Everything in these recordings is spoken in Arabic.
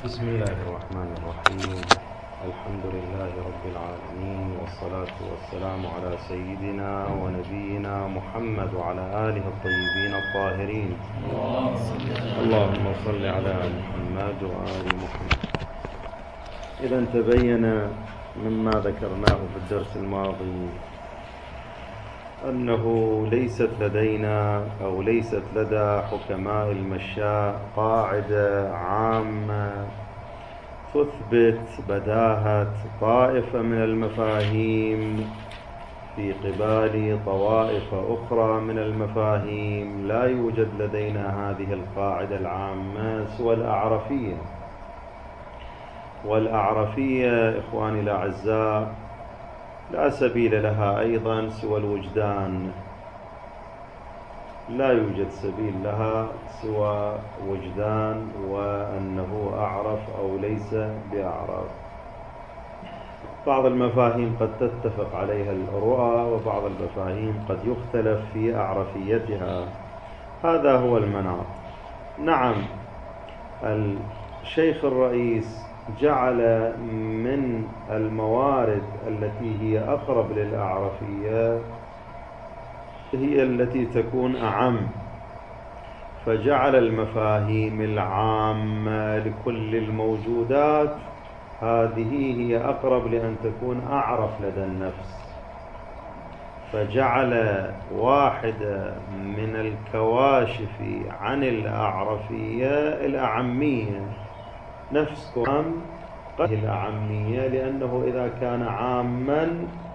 بسم الله الرحمن الرحيم. الحمد لله رب العالمين، والصلاة والسلام على سيدنا ونبينا محمد وعلى آله الطيبين الطاهرين. اللهم صل على محمد وآل محمد. إذا تبين مما ذكرناه في الدرس الماضي أنه ليست لدينا أو ليست لدى حكماء المشاء قاعدة عامة تثبت بداهة طائفة من المفاهيم في قبال طوائف أخرى من المفاهيم. لا يوجد لدينا هذه القاعدة العامة سوى الأعرفية، والأعرفية إخواني الأعزاء لا سبيل لها أيضا سوى الوجدان. لا يوجد سبيل لها سوى وجدان، وأنه أعرف أو ليس بأعرف. بعض المفاهيم قد تتفق عليها الرؤى، وبعض المفاهيم قد يختلف في أعرفيتها. هذا هو المناط. نعم، الشيخ الرئيس جعل من الموارد التي هي أقرب للأعرفية هي التي تكون أعم، فجعل المفاهيم العامة لكل الموجودات هذه هي أقرب لأن تكون أعرف لدى النفس، فجعل واحدة من الكواشف عن الأعرفية الأعمية. نفس كلام الأعمية، لأنه إذا كان عاما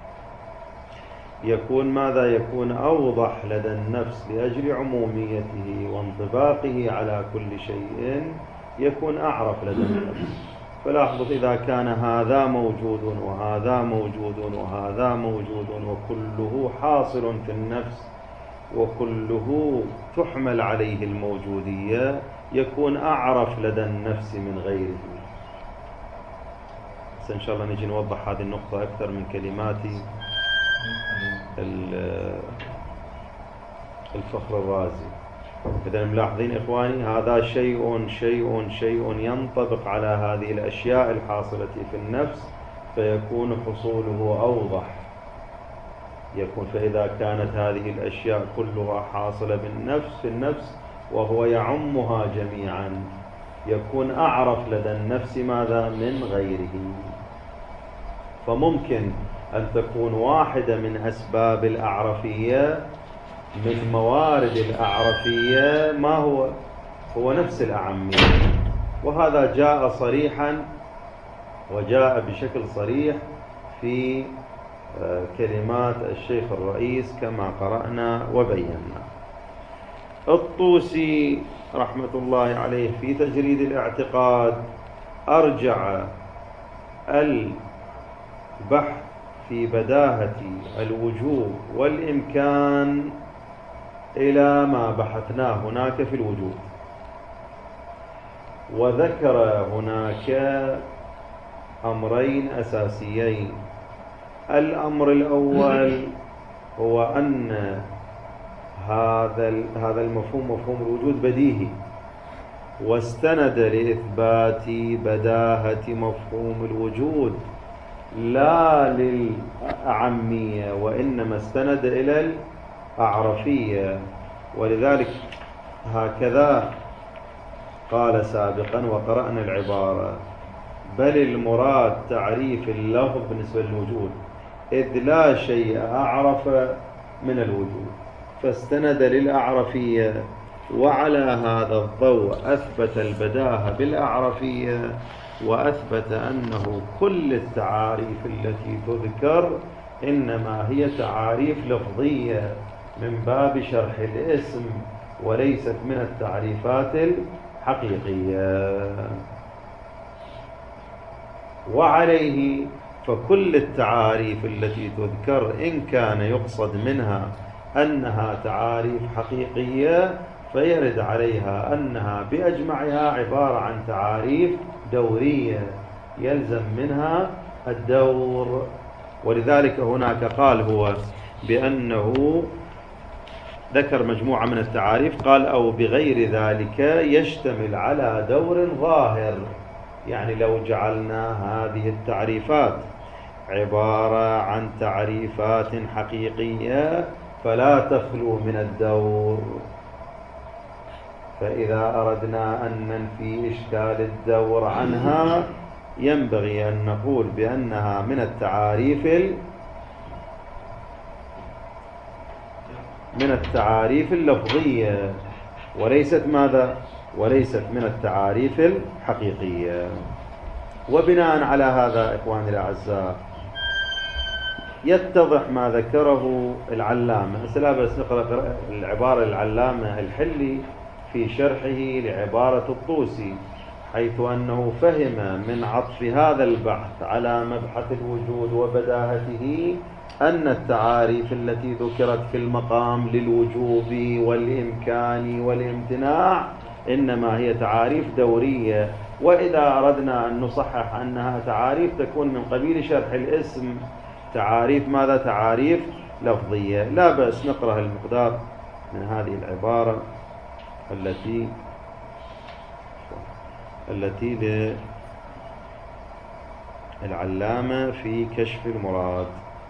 يكون ماذا؟ يكون أوضح لدى النفس لأجل عموميته وانطباقه على كل شيء، يكون أعرف لدى النفس. فلاحظوا إذا كان هذا موجود وهذا موجود وهذا موجود وكله حاصل في النفس وكله تحمل عليه الموجودية، يكون أعرف لدى النفس من غيره. بس إن شاء الله نجي نوضح هذه النقطة أكثر من كلمات الفخر الرازي. إذا ملاحظين إخواني، هذا شيء ينطبق على هذه الأشياء الحاصلة في النفس، فيكون حصوله أوضح. فإذا كانت هذه الأشياء كلها حاصلة في النفس وهو يعمها جميعا، يكون أعرف لدى النفس ماذا؟ من غيره. فممكن أن تكون واحدة من أسباب الأعرفية من موارد الأعرفية ما هو نفس الأعمية، وهذا جاء صريحا وجاء بشكل صريح في كلمات الشيخ الرئيس كما قرأنا وبينا. الطوسي رحمة الله عليه في تجريد الاعتقاد أرجع البحث في بداهة الوجوب والإمكان إلى ما بحثناه هناك في الوجود، وذكر هناك أمرين أساسيين. الأمر الأول هو أن هذا المفهوم، مفهوم الوجود، بديهي، واستند لإثبات بداهة مفهوم الوجود لا للأعمية، وإنما استند إلى الأعرفية. ولذلك هكذا قال سابقا وقرأنا العبارة: بل المراد تعريف اللفظ بالنسبة للوجود، إذ لا شيء أعرف من الوجود، فاستند للأعرفية، وعلى هذا الضوء أثبت البداهة بالأعرفية، وأثبت أنه كل التعاريف التي تذكر إنما هي تعاريف لفظية من باب شرح الاسم، وليست من التعريفات الحقيقية. وعليه فكل التعاريف التي تذكر إن كان يقصد منها أنها تعاريف حقيقية، فيرد عليها أنها بأجمعها عبارة عن تعاريف دورية يلزم منها الدور. ولذلك هناك قال هو بأنه ذكر مجموعة من التعاريف، قال: أو بغير ذلك يشتمل على دور ظاهر، يعني لو جعلنا هذه التعريفات عبارة عن تعريفات حقيقية فلا تخلو من الدور. فإذا أردنا أن ننفي إشكال الدور عنها ينبغي أن نقول بأنها من التعاريف اللفظية وليست ماذا؟ وليست من التعاريف الحقيقية. وبناء على هذا إخواني الأعزاء يتضح ما ذكره العلامة. هسه بس نقرأ العبارة العلامة الحلي في شرحه لعبارة الطوسي، حيث أنه فهم من عطف هذا البحث على مبحث الوجود وبداهته أن التعاريف التي ذكرت في المقام للوجوب والإمكان والامتناع إنما هي تعاريف دورية، وإذا أردنا أن نصحح أنها تعاريف تكون من قبيل شرح الاسم تعاريف ماذا؟ تعاريف لفظية. لا بأس نقرأ المقدار من هذه العبارة التي للعلامة في كشف المراد.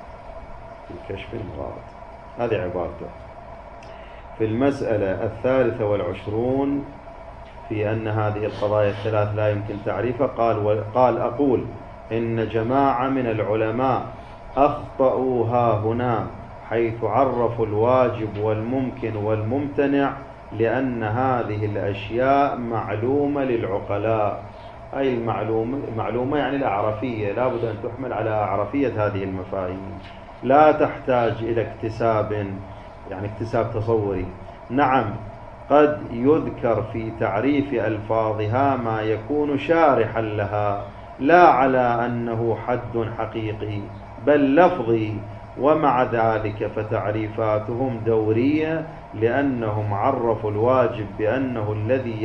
هذه عبارته في المسألة 23 في أن هذه القضايا الثلاث لا يمكن تعريفها. قال أقول إن جماعة من العلماء أخطأوا ها هنا حيث عرفوا الواجب والممكن والممتنع لأن هذه الأشياء معلومة للعقلاء، أي المعلومة يعني الأعرفية، لا بد أن تحمل على أعرفية هذه المفاهيم، لا تحتاج إلى اكتساب، يعني اكتساب تصوري. نعم قد يذكر في تعريف ألفاظها ما يكون شارحا لها لا على أنه حد حقيقي بل لفظي، ومع ذلك فتعريفاتهم دورية لأنهم عرفوا الواجب بأنه الذي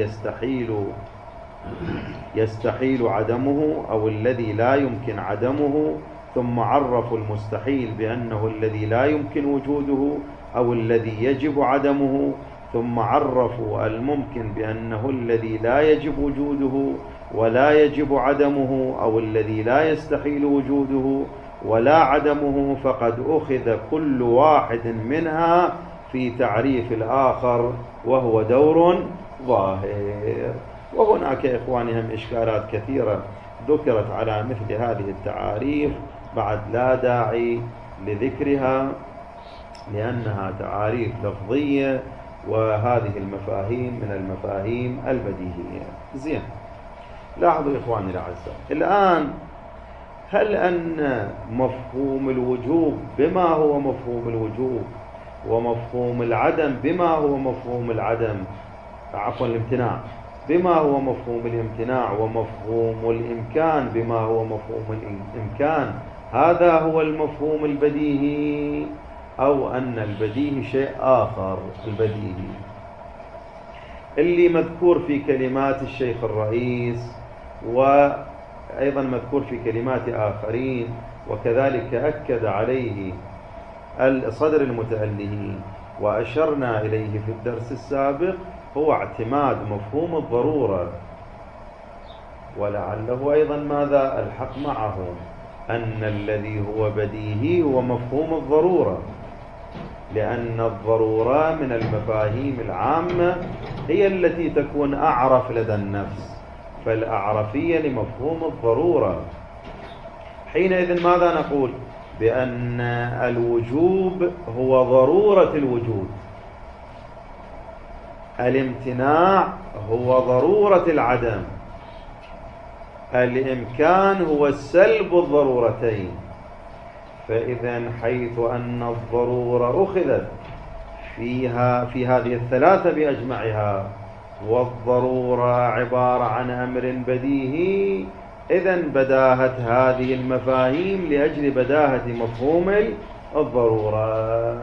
يستحيل عدمه أو الذي لا يمكن عدمه، ثم عرفوا المستحيل بأنه الذي لا يمكن وجوده أو الذي يجب عدمه، ثم عرفوا الممكن بأنه الذي لا يجب وجوده ولا يجب عدمه أو الذي لا يستحيل وجوده ولا عدمه، فقد أخذ كل واحد منها في تعريف الآخر وهو دور ظاهر. وهناك إخواني هم إشكالات كثيرة ذكرت على مثل هذه التعاريف بعد لا داعي لذكرها لأنها تعاريف لفظية، وهذه المفاهيم من المفاهيم البديهية. زين، لاحظوا إخواني الأعزاء الآن، هل أن مفهوم الوجوب بما هو مفهوم الوجوب ومفهوم العدم بما هو مفهوم العدم، عفوا الامتناع بما هو مفهوم الامتناع، ومفهوم الإمكان بما هو مفهوم الإمكان، هذا هو المفهوم البديهي، أو أن البديهي شيء آخر؟ البديهي اللي مذكور في كلمات الشيخ الرئيس وأيضا مذكور في كلمات آخرين، وكذلك أكد عليه الصدر المتألهين وأشرنا إليه في الدرس السابق، هو اعتماد مفهوم الضرورة. ولعله أيضا ماذا الحق معه أن الذي هو بديهي هو مفهوم الضرورة، لأن الضرورة من المفاهيم العامة هي التي تكون أعرف لدى النفس، فالأعرفية لمفهوم الضرورة. حينئذ ماذا نقول؟ بأن الوجوب هو ضرورة الوجود، الامتناع هو ضرورة العدم، الإمكان هو سلب الضرورتين. فإذا حيث أن الضرورة أخذت في هذه الثلاثة بأجمعها، والضرورة عبارة عن أمر بديهي، إذن بداهت هذه المفاهيم لأجل بداهة مفهوم الضرورة.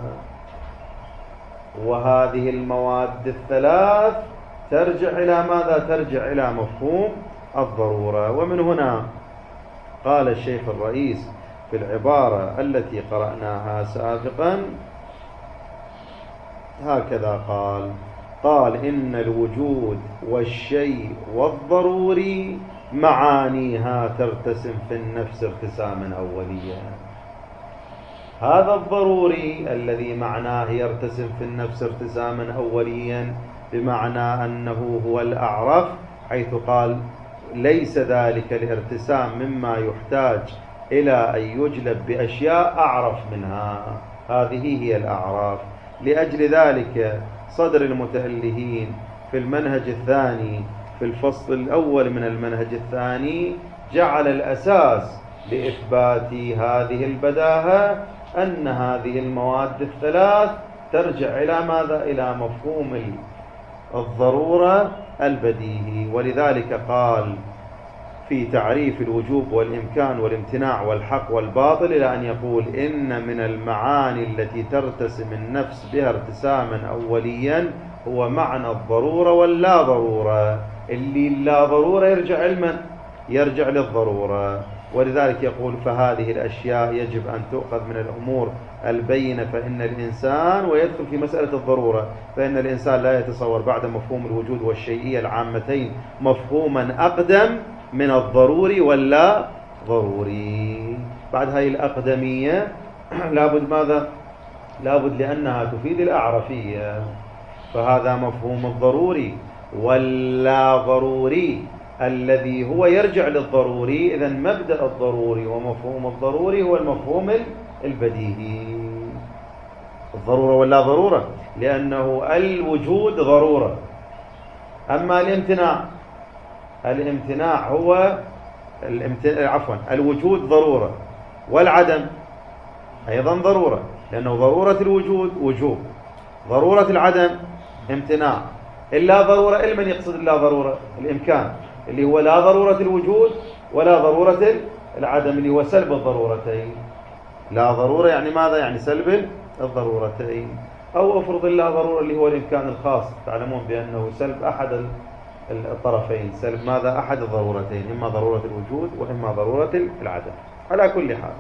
وهذه المواد الثلاث ترجع إلى ماذا؟ ترجع إلى مفهوم الضرورة. ومن هنا قال الشيخ الرئيس في العبارة التي قرأناها سابقا هكذا قال إن الوجود والشيء والضروري معانيها ترتسم في النفس ارتساما أوليا. هذا الضروري الذي معناه يرتسم في النفس ارتساما أوليا بمعنى أنه هو الأعرف، حيث قال ليس ذلك الارتسام مما يحتاج إلى أن يجلب بأشياء أعرف منها، هذه هي الأعراف. لأجل ذلك صدر المتألهين في المنهج الثاني في الفصل الأول من المنهج الثاني جعل الأساس لإثبات هذه البداهة أن هذه المواد الثلاث ترجع إلى ماذا؟ إلى مفهوم الضرورة البديهي. ولذلك قال في تعريف الوجوب والإمكان والامتناع والحق والباطل إلى أن يقول إن من المعاني التي ترتسم النفس بها ارتساما أوليا هو معنى الضرورة واللا ضرورة، اللي لا ضرورة يرجع علما، يرجع للضرورة. ولذلك يقول فهذه الأشياء يجب أن تؤخذ من الأمور البينة، فإن الإنسان ويدخل في مسألة الضرورة، فإن الإنسان لا يتصور بعد مفهوم الوجود والشيئية العامتين مفهوما أقدم من الضروري واللا ضروري. بعد هاي الأقدمية لابد ماذا؟ لابد لأنها تفيد الأعرفية، فهذا مفهوم الضروري واللا ضروري الذي هو يرجع للضروري. إذن مبدأ الضروري ومفهوم الضروري هو المفهوم البديهي، الضرورة واللا ضرورة، لأنه الوجود ضرورة. أما الامتناع هو الوجود ضرورة، والعدم أيضا ضرورة، لأنه ضرورة الوجود وجوب، ضرورة العدم امتناع. إلا ضرورة، من يقصد إلا ضرورة؟ الإمكان، اللي هو لا ضرورة الوجود ولا ضرورة العدم، اللي هو سلب الضرورتين. لا ضرورة يعني ماذا؟ يعني سلب الضرورتين. أو أفرض لا ضرورة اللي هو الإمكان الخاص، تعلمون بأنه سلب أحد الطرفين، سلب ماذا؟ أحد الضرورتين، إما ضرورة الوجود وإما ضرورة العدم. على كل حال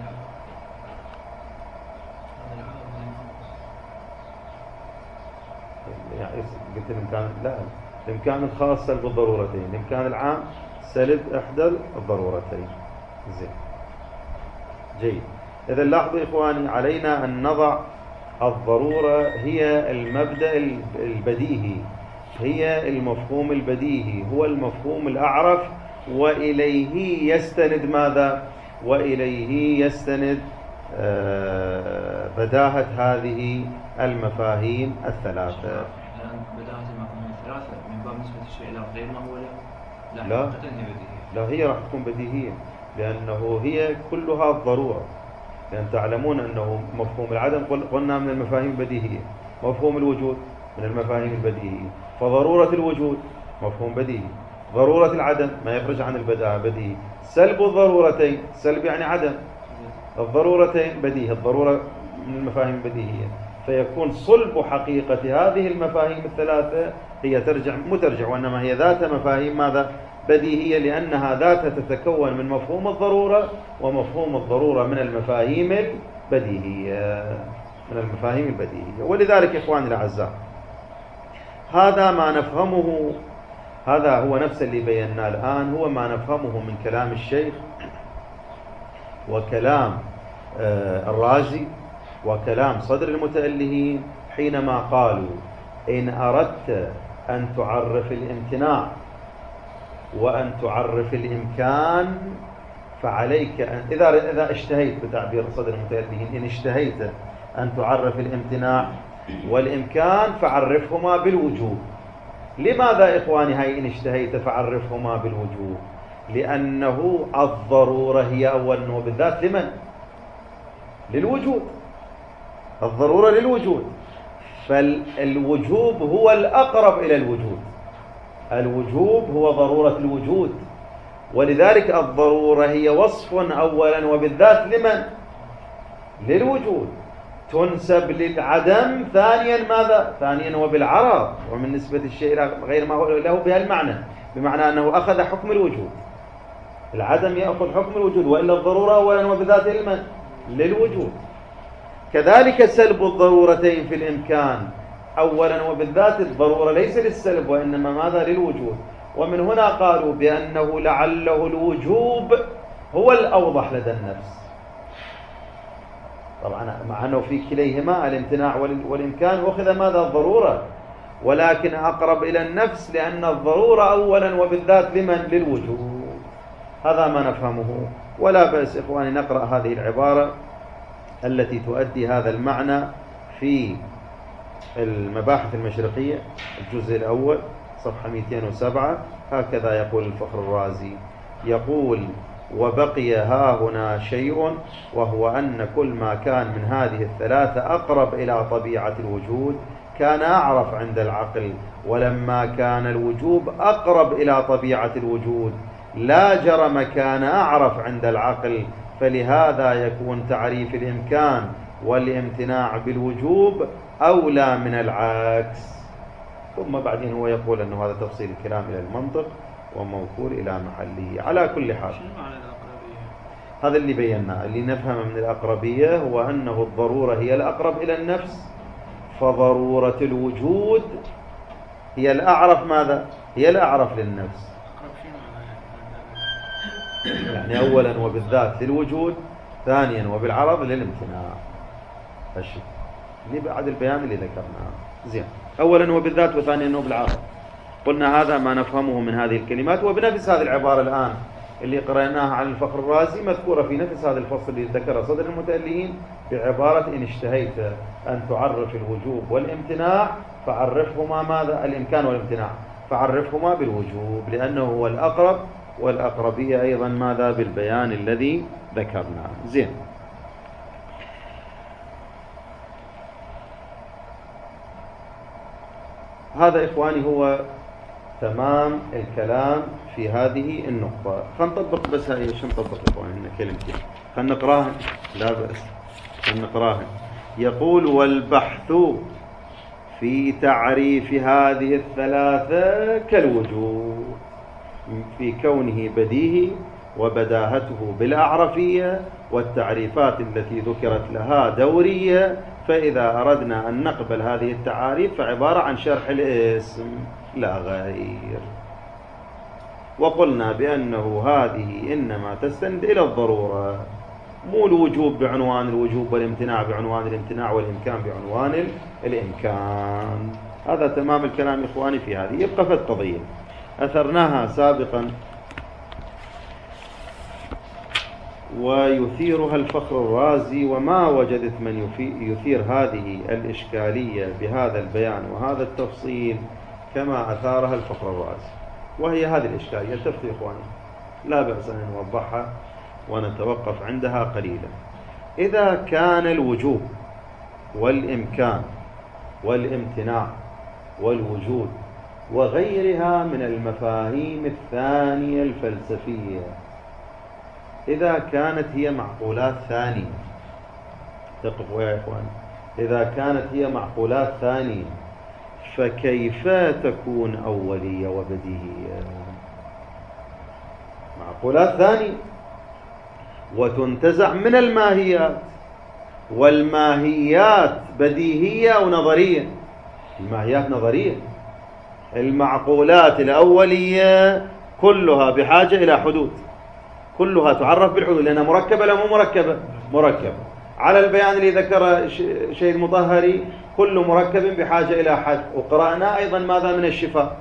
يعني قلت الإمكان، لا، الإمكان الخاص سلب الضرورتين، الإمكان العام سلب إحدى الضرورتين. زين، جيد. إذا لاحظوا إخواني، علينا أن نضع الضرورة هي المبدأ البديهي، هي المفهوم البديهي، هو المفهوم الأعرف، وإليه يستند ماذا؟ وإليه يستند بداهة هذه المفاهيم الثلاثة. بداهة المفاهيم الثلاثة من باب نسبة الشيء إلى غير ما هو له؟ لا، هي راح تكون بديهية، لأنه هي كلها الضرورة. لأن تعلمون أنه مفهوم العدم قلنا من المفاهيم البديهية، مفهوم الوجود من المفاهيم البديهية، فضرورة الوجود مفهوم بديهي، ضرورة العدم ما يخرج عن البداهة بديهي، سلب الضرورتين، سلب يعني عدم، الضرورتين بديهي، الضرورة من المفاهيم البديهية. فيكون صلب حقيقة هذه المفاهيم الثلاثة هي مترجع، وإنما هي ذات مفاهيم ماذا؟ بديهية، لأنها ذاتها تتكون من مفهوم الضرورة، ومفهوم الضرورة من المفاهيم البديهية، من المفاهيم البديهية. ولذلك إخواني الأعزاء، هذا ما نفهمه، هذا هو نفس اللي بيناه الآن، هو ما نفهمه من كلام الشيخ وكلام الرازي وكلام صدر المتألهين، حينما قالوا إن أردت أن تعرف الامتناع وأن تعرف الإمكان فعليك أن إذا اشتهيت، بتعبير صدر المتألهين، إن اشتهيت أن تعرف الامتناع والإمكان فعرفهما بالوجوب. لماذا إخواني هاي إن اشتهيت فعرفهما بالوجوب؟ لأنه الضرورة هي أولا وبالذات لمن؟ للوجود، الضرورة للوجود، فالوجوب هو الأقرب إلى الوجود، الوجوب هو ضرورة الوجود، ولذلك الضرورة هي وصف أولا وبالذات لمن؟ للوجود، تنسب للعدم ثانيا ماذا؟ ثانيا وبالعرض، ومن نسبة الشيء إلى غير ما هو له بها المعنى، بمعنى أنه أخذ حكم الوجود، العدم يأخذ حكم الوجود، وإلا الضرورة أولا وبالذات لمن؟ للوجود. كذلك سلب الضرورتين في الإمكان أولا وبالذات، الضرورة ليس للسلب وإنما ماذا؟ للوجود، ومن هنا قالوا بأنه لعله الوجوب هو الأوضح لدى النفس، طبعا مع أنه في كليهما الامتناع والإمكان أخذ ماذا؟ الضرورة، ولكن أقرب إلى النفس لأن الضرورة أولا وبالذات لمن؟ للوجوب. هذا ما نفهمه. ولا بأس إخواني نقرأ هذه العبارة التي تؤدي هذا المعنى في المباحث المشرقية الجزء الأول صفحة 207. هكذا يقول الفخر الرازي، يقول: وبقي هاهنا شيء، وهو أن كل ما كان من هذه الثلاثة أقرب إلى طبيعة الوجود كان أعرف عند العقل، ولما كان الوجوب أقرب إلى طبيعة الوجود لا جرم كان أعرف عند العقل، فلهذا يكون تعريف الإمكان والامتناع بالوجوب أولى من العكس. ثم بعدين هو يقول أنه هذا تفصيل الكلام إلى المنطق وموكول إلى محله. على كل حال هذا اللي بيناه، اللي نفهم من الأقربية هو أنه الضرورة هي الأقرب إلى النفس، فضرورة الوجود هي الأعرف ماذا؟ هي الأعرف للنفس، يعني أولا وبالذات للوجود، ثانيا وبالعرض للامتناع. الشيء اللي بعد البيان اللي ذكرناه زين، أولا وبالذات وثانيا وبالعرض. قلنا هذا ما نفهمه من هذه الكلمات، وبنفس هذه العبارة الآن اللي قرأناها عن الفخر الرازي مذكورة في نفس هذا الفصل اللي ذكر صدر المتألهين بعبارة: إن اشتهيت أن تعرف الوجوب والامتناع فعرفهما ماذا؟ الإمكان والامتناع، فعرفهما بالوجوب لأنه هو الأقرب، والأقربية أيضا ماذا؟ بالبيان الذي ذكرناه. زين، هذا إخواني هو تمام الكلام في هذه النقطة. خلينا نطبق بس هاي، شو نطبق إخواني؟ هنا كلمتين خلينا نقراهن، لا بأس خلينا نقراهن. يقول: والبحث في تعريف هذه الثلاثة كالوجوب في كونه بديهي وبداهته بالأعرفية، والتعريفات التي ذكرت لها دورية، فإذا أردنا أن نقبل هذه التعاريف فعبارة عن شرح الاسم لا غير. وقلنا بأنه هذه إنما تستند إلى الضرورة، مو الوجوب بعنوان الوجوب والامتناع بعنوان الامتناع والإمكان بعنوان الإمكان. هذا تمام الكلام إخواني في هذه. يبقى في القضية أثرناها سابقا ويثيرها الفخر الرازي، وما وجدت من يثير هذه الإشكالية بهذا البيان وهذا التفصيل كما أثارها الفخر الرازي. وهي هذه الإشكالية، التفصيل إخواني لا بأس أن نوضحها ونتوقف عندها قليلا. إذا كان الوجوب والإمكان والامتناع والوجود وغيرها من المفاهيم الثانية الفلسفية، إذا كانت هي معقولات ثانية، تقفوا يا إخوان، إذا كانت هي معقولات ثانية فكيف تكون أولية وبديهية؟ معقولات ثانية وتنتزع من الماهيات، والماهيات بديهية أو نظرية؟ الماهيات نظرية. المعقولات الأولية كلها بحاجة إلى حدود، كلها تعرف بالحدود لأنها مركبة لا مو مركبة؟ مركبة. على البيان اللي ذكر شيء المطهري كل مركب بحاجة إلى حد. وقرأنا أيضا ماذا من الشفاء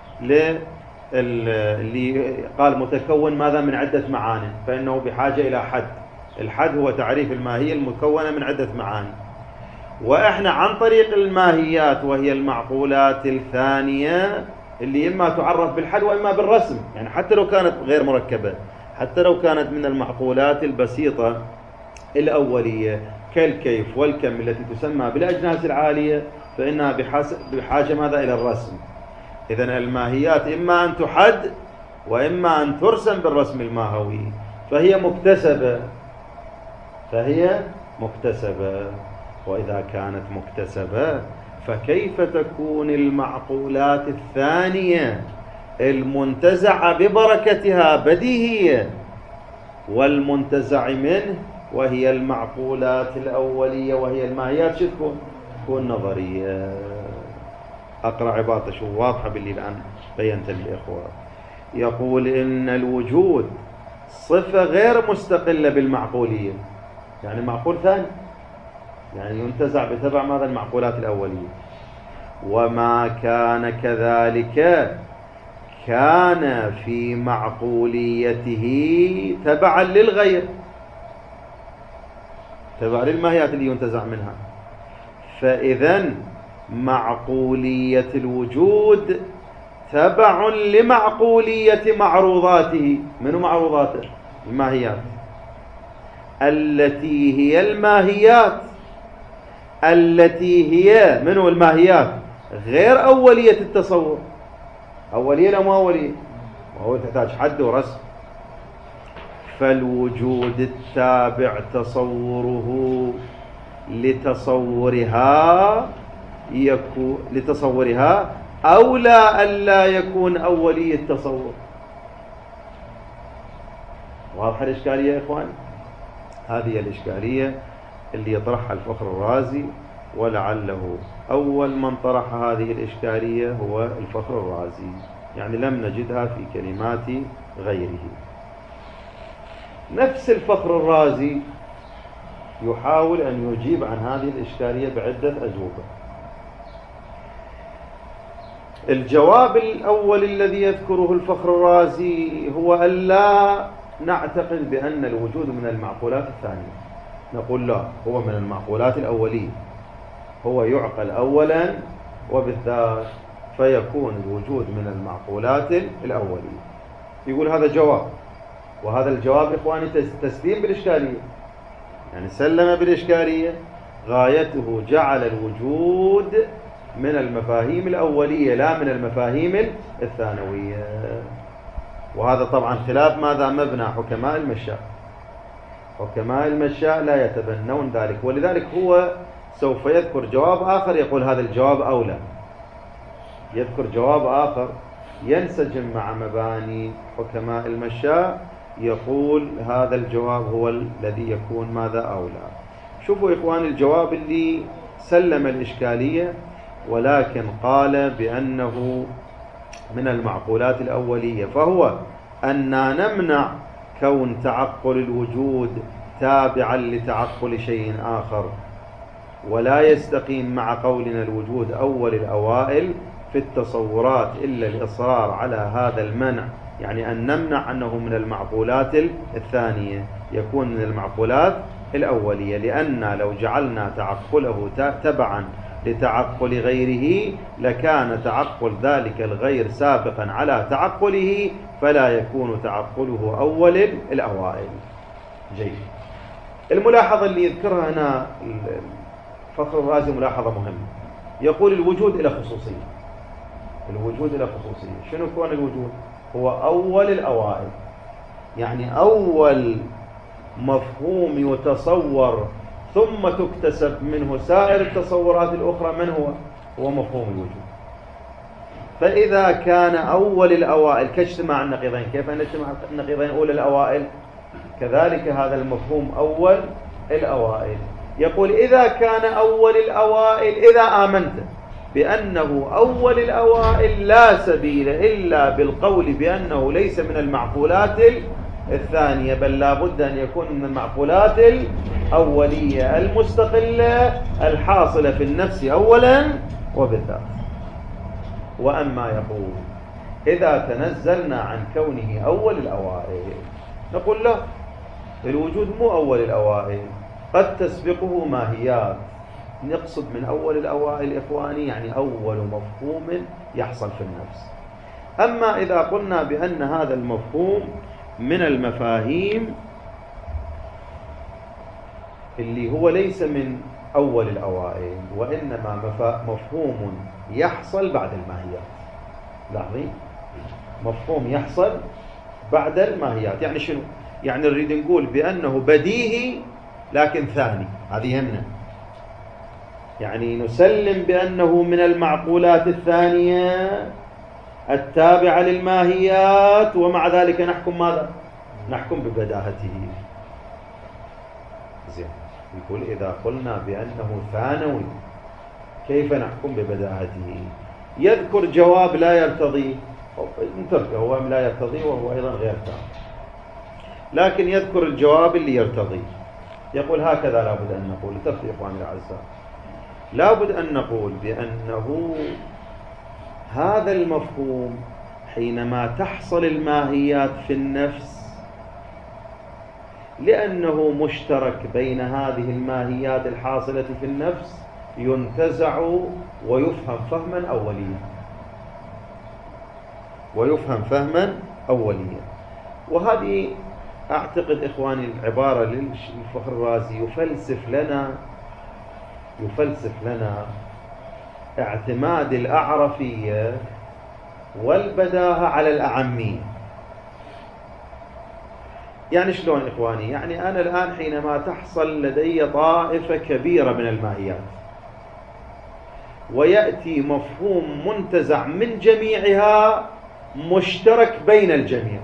اللي قال متكون ماذا من عدة معاني، فإنه بحاجة إلى حد. الحد هو تعريف الماهية المكونة من عدة معاني. وإحنا عن طريق الماهيات وهي المعقولات الثانية اللي إما تعرف بالحد وإما بالرسم، يعني حتى لو كانت غير مركبة، حتى لو كانت من المعقولات البسيطة الأولية كالكيف والكم التي تسمى بالأجناس العالية، فإنها بحاجة ماذا؟ إلى الرسم. إذن الماهيات إما أن تحد وإما أن ترسم بالرسم الماهوي، فهي مكتسبة. وإذا كانت مكتسبة فكيف تكون المعقولات الثانية المنتزعة ببركتها بديهية، والمنتزع منه وهي المعقولات الأولية وهي الماهيات شو تكون نظرية؟ أقرأ عبارة شو واضحة باللي الآن بينت للإخوة. يقول إن الوجود صفة غير مستقلة بالمعقولية، يعني معقول ثاني، يعني ينتزع بتبع ماذا؟ المعقولات الأولية. وما كان كذلك كان في معقوليته تبعا للغير، تبع للماهيات اللي ينتزع منها. فإذن معقولية الوجود تبع لمعقولية معروضاته. من معروضاته؟ الماهيات، التي هي الماهيات التي هي منه الماهيات غير أولية التصور. أولية لا مو أولية، وهو تحتاج حد ورسم. فالوجود التابع تصوره لتصورها أولى ألا يكون أولي التصور. واضح الإشكالية يا إخوان؟ هذه الإشكالية اللي يطرحها الفخر الرازي، ولعله أول من طرح هذه الإشكالية هو الفخر الرازي، يعني لم نجدها في كلمات غيره. نفس الفخر الرازي يحاول أن يجيب عن هذه الإشكالية بعدة أجوبة. الجواب الأول الذي يذكره الفخر الرازي هو ألا نعتقد بأن الوجود من المعقولات الثانية. نقول لا، هو من المعقولات الأولية، هو يعقل أولا وبالذات، فيكون الوجود من المعقولات الأولية. يقول هذا جواب، وهذا الجواب إخواني تسليم بالإشكالية، يعني سلم بالإشكالية، غايته جعل الوجود من المفاهيم الأولية لا من المفاهيم الثانوية. وهذا طبعا خلاف ماذا؟ مبنى حكماء المشاء. حكماء المشاء لا يتبنون ذلك، ولذلك هو سوف يذكر جواب آخر يقول هذا الجواب أولى، يذكر جواب آخر ينسجم مع مباني حكماء المشاء، يقول هذا الجواب هو الذي يكون ماذا؟ أولى. شوفوا إخواني الجواب اللي سلم الإشكالية ولكن قال بأنه من المعقولات الأولية، فهو أننا نمنع كون تعقل الوجود تابعا لتعقل شيء آخر، ولا يستقيم مع قولنا الوجود أول الأوائل في التصورات إلا الإصرار على هذا المنع، يعني أن نمنع أنه من المعقولات الثانية، يكون من المعقولات الأولية، لأن لو جعلنا تعقله تبعا لتعقل غيره لكان تعقل ذلك الغير سابقا على تعقله، فلا يكون تعقله أول الأوائل. جيد. الملاحظة اللي يذكرها هنا فخر الرازي ملاحظة مهمة، يقول الوجود إلى خصوصية. الوجود إلى خصوصية، شنو كون الوجود؟ هو أول الأوائل، يعني أول مفهوم يتصور ثم تكتسب منه سائر التصورات الأخرى من هو؟ هو مفهوم الوجود. فإذا كان أول الأوائل كاجتماع النقيضين، كيف أن اجتماع النقيضين أولى الأوائل؟ كذلك هذا المفهوم أول الأوائل. يقول إذا كان أول الأوائل، إذا آمنت بأنه أول الأوائل لا سبيل إلا بالقول بأنه ليس من المعقولات الثانية، بل لا بد أن يكون من المعقولات الأولية المستقلة الحاصلة في النفس أولا وبالذات. وأما يقول إذا تنزلنا عن كونه أول الأوائل، نقول له الوجود مو أول الأوائل، قد تسبقه ماهيات. نقصد من أول الأوائل إخواني يعني أول مفهوم يحصل في النفس. أما إذا قلنا بأن هذا المفهوم من المفاهيم اللي هو ليس من أول الأوائل، وإنما مفهوم يحصل بعد الماهيات. لاحظين، مفهوم يحصل بعد الماهيات، يعني شنو؟ يعني نريد نقول بأنه بديهي لكن ثاني، هذه يهمنا. يعني نسلم بأنه من المعقولات الثانية التابعة للماهيات، ومع ذلك نحكم ماذا؟ نحكم ببداهته. زين، يقول إذا قلنا بأنه ثانوي كيف نحكم ببداهته؟ يذكر جواب لا يرتضي نتركه، هو لا يرتضي وهو أيضا غير تام، لكن يذكر الجواب اللي يرتضي. يقول هكذا لابد أن نقول لترتيب إخواني الأعزاء، لابد أن نقول بأنه هذا المفهوم حينما تحصل الماهيات في النفس، لأنه مشترك بين هذه الماهيات الحاصلة في النفس، ينتزع ويفهم فهما أوليا، ويفهم فهما أوليا. وهذه أعتقد إخواني العبارة للفخر الرازي يفلسف لنا اعتماد الأعرفية والبداهة على الأعمية. يعني شلون إخواني؟ يعني أنا الآن حينما تحصل لدي طائفة كبيرة من الماهيات ويأتي مفهوم منتزع من جميعها مشترك بين الجميع،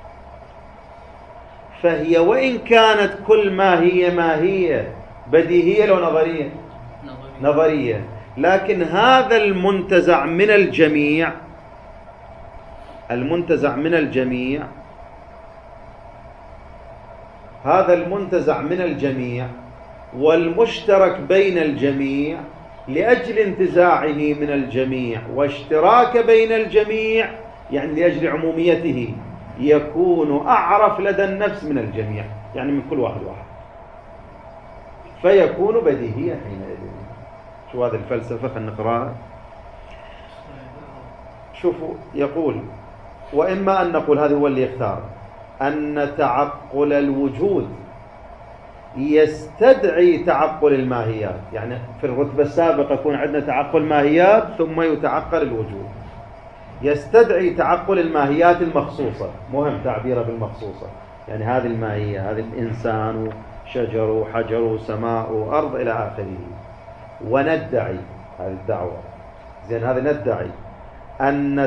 فهي وإن كانت كل ماهية بديهية لو نظرية، لكن هذا المنتزع من الجميع والمشترك بين الجميع، لأجل انتزاعه من الجميع واشتراك بين الجميع، يعني لأجل عموميته، يكون أعرف لدى النفس من الجميع، يعني من كل واحد، فيكون بديهيا حينئذ. شو هذه الفلسفة؟ خلينا نقرأها. شوفوا، يقول: وإما أن نقول، هذا هو اللي يختار، أن تعقل الوجود يستدعي تعقل الماهيات. يعني في الرتبة السابقة يكون عندنا تعقل ماهيات ثم يتعقل الوجود، يستدعي تعقل الماهيات المخصوصة. مهم تعبيره بالمخصوصة، يعني هذه الماهية، هذا الإنسان شجر وحجر وسماء وأرض إلى آخره. وندعي، هذه الدعوة زين، هذا ندعي أن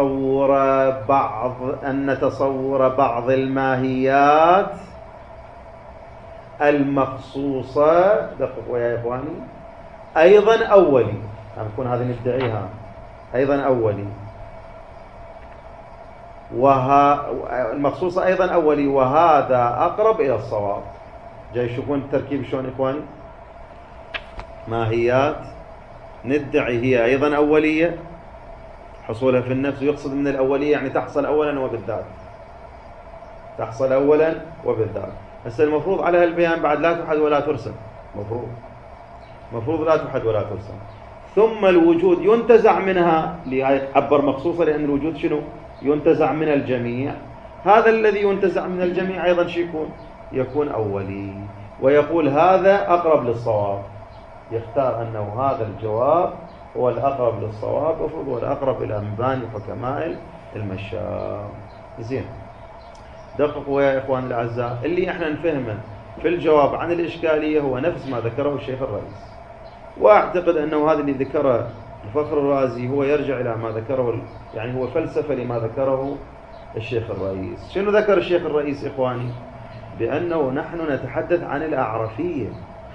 تصور بعض الماهيات المخصوصة، دققوا يا إخواني، أيضا أولي. نكون هذه ندعيها أيضا أولي، المخصوصة أيضا أولي، وهذا أقرب إلى الصواب. جاي يشوفون التركيب شلون إخواني؟ ماهيات ندعي هي أيضا أولية، حصولها في النفس، ويقصد من الأولية يعني تحصل أولا وبالذات، تحصل أولا وبالذات. هسه المفروض على هالبيان بعد لا تحد ولا ترسم، مفروض لا تحد ولا ترسم. ثم الوجود ينتزع منها، ليعبر مخصوصة، لأن الوجود شنو؟ ينتزع من الجميع. هذا الذي ينتزع من الجميع أيضا شو يكون أولي. ويقول هذا أقرب للصواب، يختار أنه هذا الجواب هو الأقرب للصواب، وهو الأقرب إلى مباني حكماء المشاء. زين، دققوا يا إخوان الأعزاء، اللي احنا نفهمه في الجواب عن الإشكالية هو نفس ما ذكره الشيخ الرئيس. وأعتقد أنه هذا اللي ذكره الفخر الرازي هو يرجع إلى ما ذكره، يعني هو فلسفة لما ذكره الشيخ الرئيس. شنو ذكر الشيخ الرئيس إخواني؟ بأنه نحن نتحدث عن الأعرفية،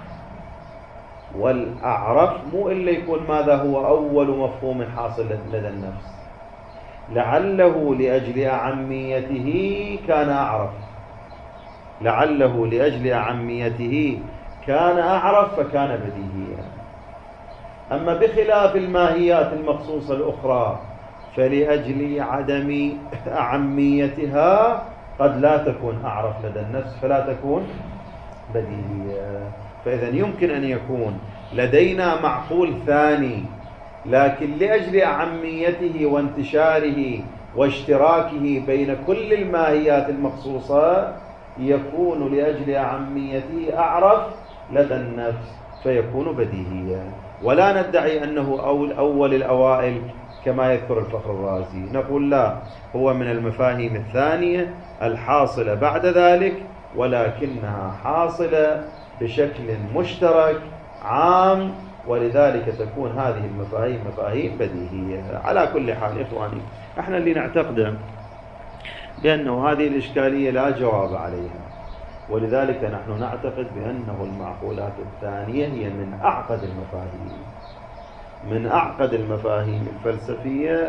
والأعرف مو إلا يكون ماذا هو أول مفهوم حاصل لدى النفس، لعله لأجل أعميته كان أعرف، لعله لأجل أعميته كان أعرف فكان بديهيا. أما بخلاف الماهيات المخصوصة الأخرى فلأجل عدم أعميتها قد لا تكون أعرف لدى النفس فلا تكون بديهية. فإذا يمكن أن يكون لدينا معقول ثاني، لكن لأجل أعميته وانتشاره واشتراكه بين كل الماهيات المخصوصة يكون لأجل أعميته أعرف لدى النفس فيكون بديهيا. ولا ندعي أنه أول الأوائل كما يذكر الفخر الرازي، نقول لا، هو من المفاهيم الثانية الحاصلة بعد ذلك، ولكنها حاصلة بشكل مشترك عام، ولذلك تكون هذه المفاهيم مفاهيم بديهية. على كل حال إخواني، احنا اللي نعتقد بأنه هذه الإشكالية لا جواب عليها، ولذلك نحن نعتقد بأنه المعقولات الثانية هي من أعقد المفاهيم الفلسفية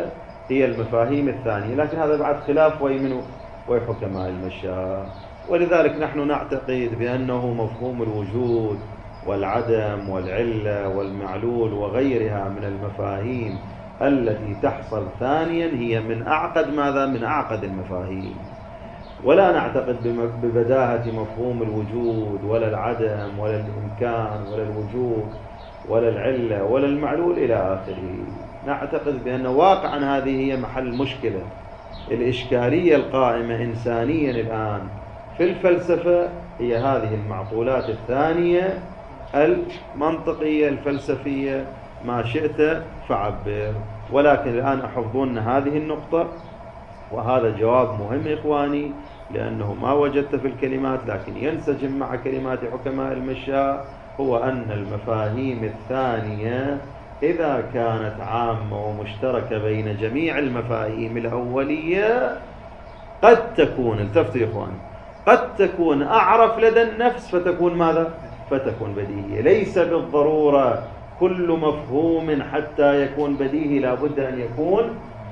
هي المفاهيم الثانية، لكن هذا بعد خلاف ومن حكماء المشاء. ولذلك نحن نعتقد بأنه مفهوم الوجود والعدم والعلة والمعلول وغيرها من المفاهيم التي تحصل ثانيا هي من أعقد ماذا؟ من أعقد المفاهيم. ولا نعتقد ببداهة مفهوم الوجود ولا العدم ولا الإمكان ولا الوجود ولا العلة ولا المعلول إلى آخره. نعتقد بأن واقعا هذه هي محل مشكلة. الإشكالية القائمة إنسانيا الآن في الفلسفة هي هذه المعقولات الثانية المنطقية الفلسفية، ما شئت فعبر. ولكن الآن أحفظون هذه النقطة، وهذا جواب مهم إخواني، لأنه ما وجدت في الكلمات لكن ينسجم مع كلمات حكماء المشاء، هو أن المفاهيم الثانية إذا كانت عامة ومشتركة بين جميع المفاهيم الأولية قد تكون، التفتوا يا إخواني، قد تكون أعرف لدى النفس فتكون ماذا؟ فتكون بديهية. ليس بالضرورة كل مفهوم حتى يكون بديهي لابد أن يكون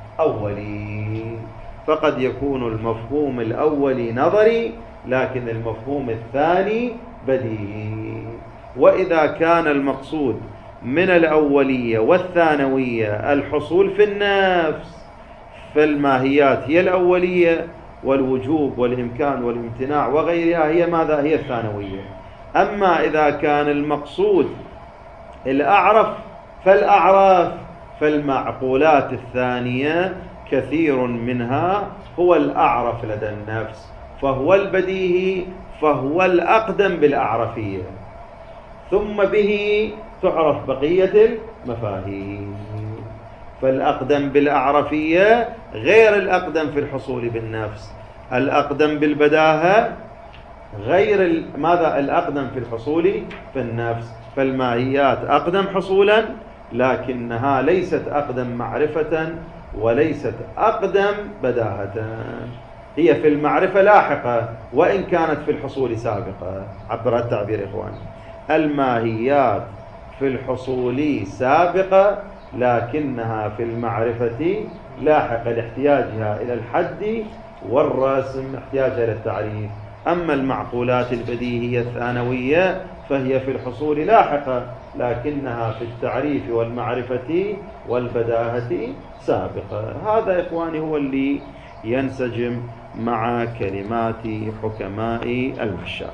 أولي، فقد يكون المفهوم الأولي نظري لكن المفهوم الثاني بديهي. وإذا كان المقصود من الأولية والثانوية الحصول في النفس، فالماهيات هي الأولية والوجوب والإمكان والامتناع وغيرها هي ماذا؟ هي الثانوية. أما إذا كان المقصود الأعرف فالأعراف، فالمعقولات الثانية كثير منها هو الأعرف لدى النفس، فهو البديهي، فهو الأقدم بالأعرفية، ثم به تعرف بقية المفاهيم. فالأقدم بالأعرفية غير الأقدم في الحصول بالنفس، الأقدم بالبداهة غير ماذا؟ الأقدم في الحصول في النفس. فالماهيات أقدم حصولا لكنها ليست أقدم معرفة وليست أقدم بداهة، هي في المعرفة لاحقة وإن كانت في الحصول سابقة. عبر التعبير إخواني، الماهيات في الحصول سابقة لكنها في المعرفة لاحقة لاحتياجها إلى الحد والرسم، احتياجها إلى التعريف. أما المعقولات البديهية الثانوية فهي في الحصول لاحقة لكنها في التعريف والمعرفة والبداهة سابقة. هذا إخواني هو اللي ينسجم مع كلمات حكماء المشاء.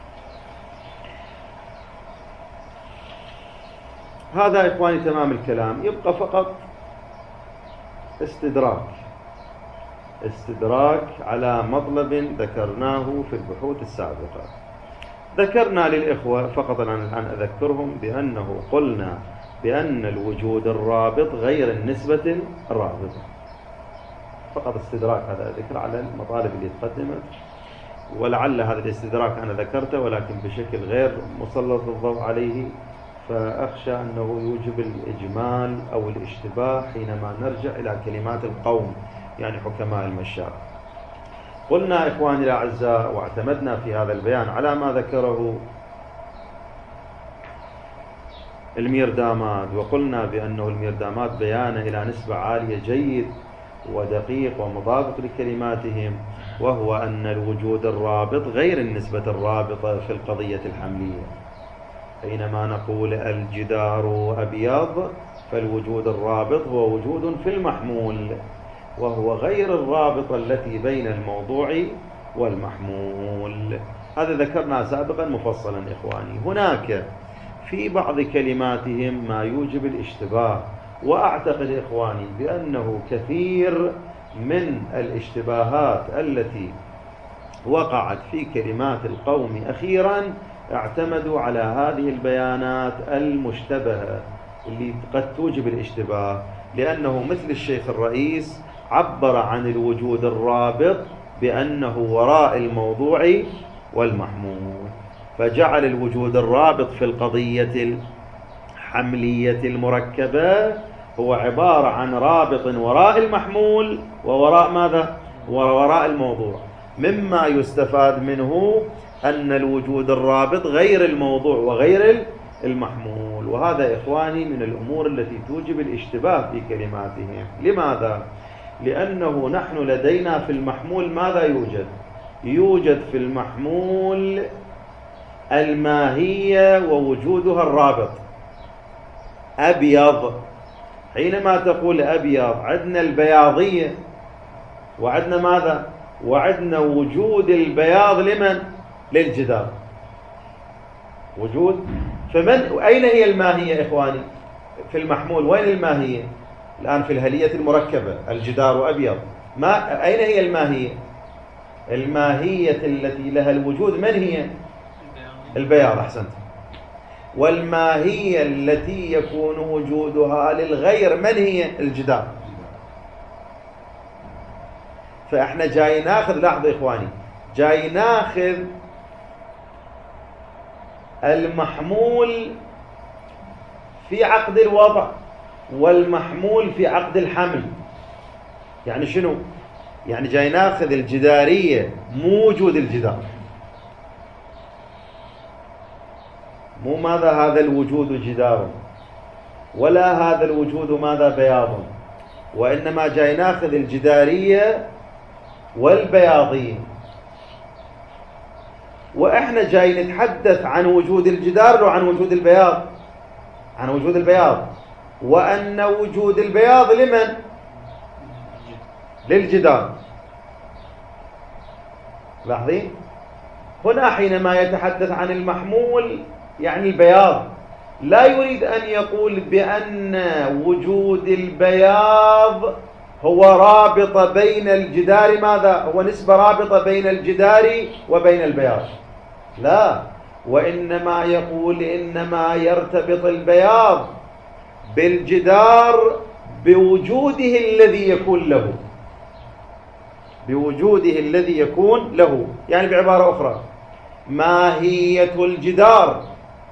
هذا إخواني تمام الكلام. يبقى فقط استدراك على مطلب ذكرناه في البحوث السابقة. ذكرنا للإخوة فقط الآن أذكرهم بأنه قلنا بأن الوجود الرابط غير النسبة الرابطة. فقط استدراك، هذا ذكر على المطالب اللي تقدمت، ولعل هذا الاستدراك أنا ذكرته ولكن بشكل غير مسلط الضوء عليه، فأخشى أنه يوجب الإجمال أو الاشتباه حينما نرجع إلى كلمات القوم يعني حكماء المشاء. قلنا إخواني الأعزاء واعتمدنا في هذا البيان على ما ذكره الميرداماد، وقلنا بأنه الميرداماد بيانه إلى نسبة عالية جيد ودقيق ومضابط لكلماتهم، وهو أن الوجود الرابط غير النسبة الرابطة في القضية الحملية. حينما نقول الجدار أبيض فالوجود الرابط هو وجود في المحمول، وهو غير الرابطة التي بين الموضوع والمحمول. هذا ذكرنا سابقا مفصلا إخواني. هناك في بعض كلماتهم ما يوجب الاشتباه، وأعتقد إخواني بأنه كثير من الاشتباهات التي وقعت في كلمات القوم أخيرا اعتمدوا على هذه البيانات المشتبهة اللي قد توجب الاشتباه، لأنه مثل الشيخ الرئيس عبر عن الوجود الرابط بأنه وراء الموضوع والمحمول، فجعل الوجود الرابط في القضية الحملية المركبة هو عبارة عن رابط وراء المحمول ووراء ماذا؟ ووراء الموضوع، مما يستفاد منه أن الوجود الرابط غير الموضوع وغير المحمول. وهذا إخواني من الأمور التي توجب الاشتباه في كلماتهم. لماذا؟ لأنه نحن لدينا في المحمول ماذا يوجد؟ يوجد في المحمول الماهية ووجودها الرابط. أبيض، حينما تقول أبيض عندنا البياضية وعندنا ماذا؟ وعندنا وجود البياض لمن؟ للجدار. وجود. أين هي الماهية يا إخواني؟ في المحمول وين الماهية؟ الآن في الهلية المركبة الجدار أبيض، أين هي الماهية؟ الماهية التي لها الوجود من هي؟ البياض. أحسنت. والماهية التي يكون وجودها للغير من هي؟ الجدار. فإحنا جاي ناخذ، لاحظوا إخواني، جاي ناخذ المحمول في عقد الوضع والمحمول في عقد الحمل. يعني شنو؟ يعني جاي ناخذ الجدارية مو وجود الجدار، مو ماذا هذا الوجود جدار ولا هذا الوجود ماذا بياض، وإنما جاي ناخذ الجدارية والبياضية. وإحنا جاي نتحدث عن وجود الجدار وعن وجود البياض، عن وجود البياض، وأن وجود البياض لمن؟ للجدار. لاحظين هنا حينما يتحدث عن المحمول يعني البياض، لا يريد أن يقول بأن وجود البياض هو رابط بين الجدار، ماذا هو نسبة رابطة بين الجدار وبين البياض، لا، وإنما يقول إنما يرتبط البياض بالجدار بوجوده الذي يكون له، بوجوده الذي يكون له. يعني بعبارة أخرى، ماهية الجدار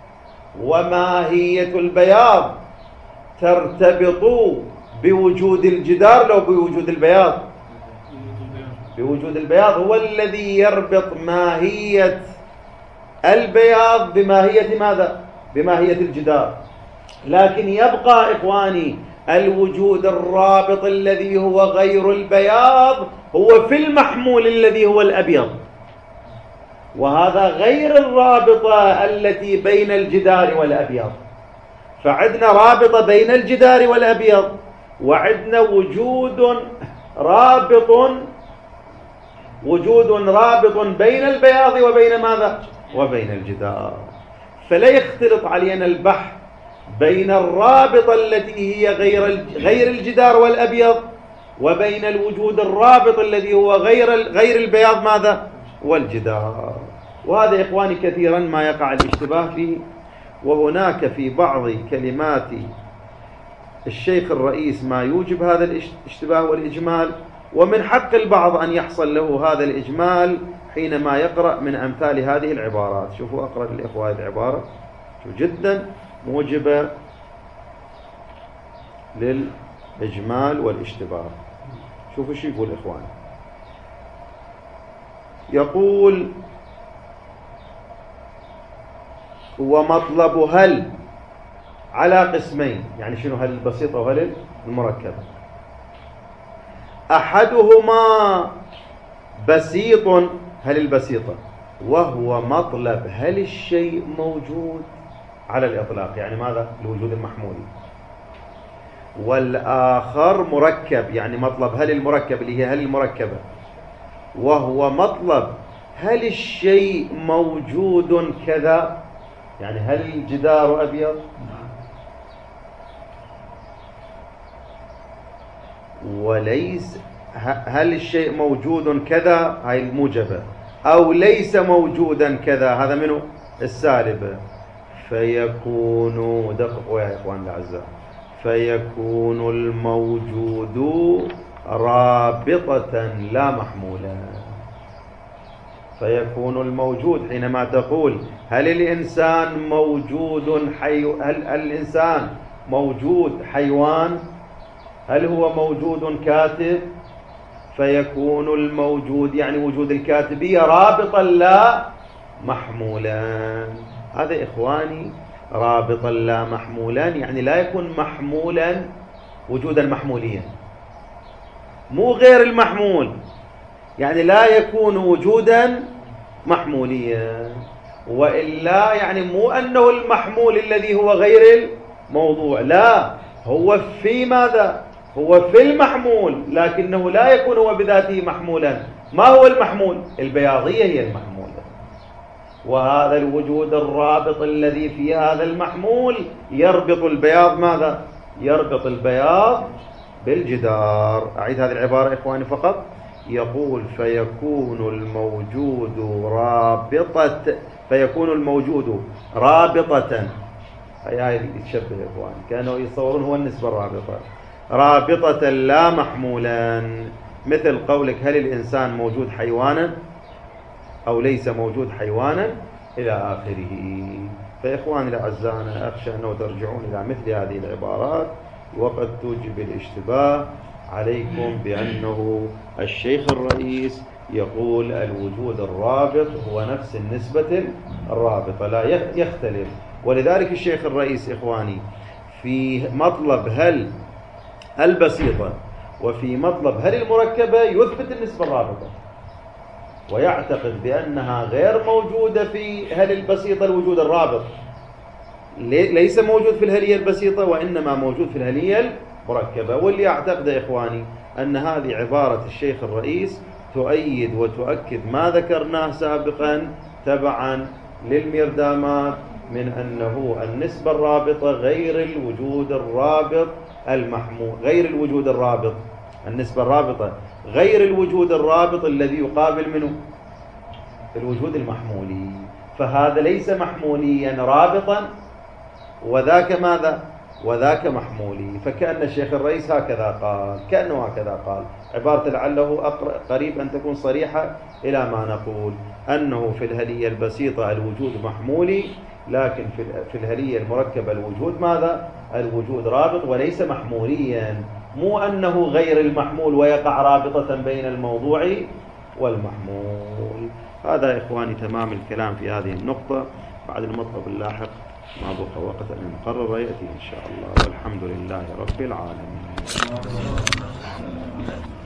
وماهية البياض ترتبط بوجود الجدار لو بوجود البياض. بوجود البياض هو الذي يربط ماهية البياض بماهية ماذا؟ بماهية الجدار. لكن يبقى إخواني الوجود الرابط الذي هو غير البياض هو في المحمول الذي هو الأبيض، وهذا غير الرابطة التي بين الجدار والأبيض. فعندنا رابطة بين الجدار والأبيض، وعندنا وجود رابط بين البياض وبين ماذا؟ وبين الجدار. فلا يختلط علينا البحث بين الرابطة التي هي غير الجدار والأبيض وبين الوجود الرابط الذي هو غير البياض ماذا؟ والجدار. وهذا إخواني كثيرا ما يقع الاشتباه فيه. وهناك في بعض كلمات الشيخ الرئيس ما يوجب هذا الاشتباه والإجمال، ومن حق البعض أن يحصل له هذا الإجمال حينما يقرأ من أمثال هذه العبارات. شوفوا أقرأ للإخوة هذه العبارة جدا موجبة للإجمال والاشتباه. شوفوا شو يقول إخوان. يقول: ومطلب هل على قسمين. يعني شنو هل البسيطة وهل المركبة؟ أحدهما بسيط، هل البسيطة، وهو مطلب هل الشيء موجود على الإطلاق، يعني ماذا؟ الوجود المحمولي. والآخر مركب، يعني مطلب هل المركب اللي هي هل المركبة، وهو مطلب هل الشيء موجود كذا، يعني هل الجدار أبيض وليس، هل الشيء موجود كذا هاي الموجبة، أو ليس موجودا كذا هذا منه السالبة. فيكون، دققوا يا إخوان الأعزاء، فيكون الموجود رابطة لا محمولا. فيكون الموجود حينما تقول هل الإنسان موجود هل الإنسان موجود حيوان، هل هو موجود كاتب، فيكون الموجود يعني وجود الكاتبية رابطا لا محمولا. هذا إخواني رابطا لا محمولا، يعني لا يكون محمولا وجودا محموليا، مو غير المحمول، يعني لا يكون وجودا محموليا، وإلا يعني مو أنه المحمول الذي هو غير الموضوع، لا، هو في ماذا؟ هو في المحمول، لكنه لا يكون هو بذاته محمولا. ما هو المحمول؟ البياضية هي المحمولة، وهذا الوجود الرابط الذي في هذا المحمول يربط البياض ماذا؟ يربط البياض بالجدار. أعيد هذه العبارة إخواني فقط. يقول فيكون الموجود رابطة، هاي اللي تشبه إخواني، كانوا يصورون هو النسبة الرابطة، رابطة لا محمولا، مثل قولك هل الإنسان موجود حيوانا أو ليس موجود حيوانا إلى آخره. فإخواني الأعزاء أنا أخشى أنه ترجعون إلى مثل هذه العبارات وقد توجب الاشتباه عليكم بأنه الشيخ الرئيس يقول الوجود الرابط هو نفس النسبة الرابطة، لا يختلف. ولذلك الشيخ الرئيس إخواني في مطلب هل البسيطة وفي مطلب هل المركبة يثبت النسبة الرابطة، ويعتقد بأنها غير موجودة في هل البسيطة الوجود الرابط، ليس موجود في الهلية البسيطة وإنما موجود في الهلية المركبة. واللي يعتقد يا إخواني أن هذه عبارة الشيخ الرئيس تؤيد وتؤكد ما ذكرناه سابقا تبعا للميردامات من أنه النسبة الرابطة غير الوجود الرابط المحمول، غير الوجود الرابط، النسبة الرابطة غير الوجود الرابط الذي يقابل منه الوجود المحمولي، فهذا ليس محموليا رابطا وذاك ماذا؟ وذاك محمولي. فكأن الشيخ الرئيس هكذا قال، كأنه هكذا قال، عبارة لعله قريب أن تكون صريحة إلى ما نقول أنه في الهلية البسيطة الوجود محمولي، لكن في الهلية المركبة الوجود ماذا؟ الوجود رابط وليس محموليا، مو أنه غير المحمول ويقع رابطة بين الموضوع والمحمول. هذا إخواني تمام الكلام في هذه النقطة. بعد المطلب اللاحق ما بقى وقت أن نقرر يأتي إن شاء الله، والحمد لله رب العالمين.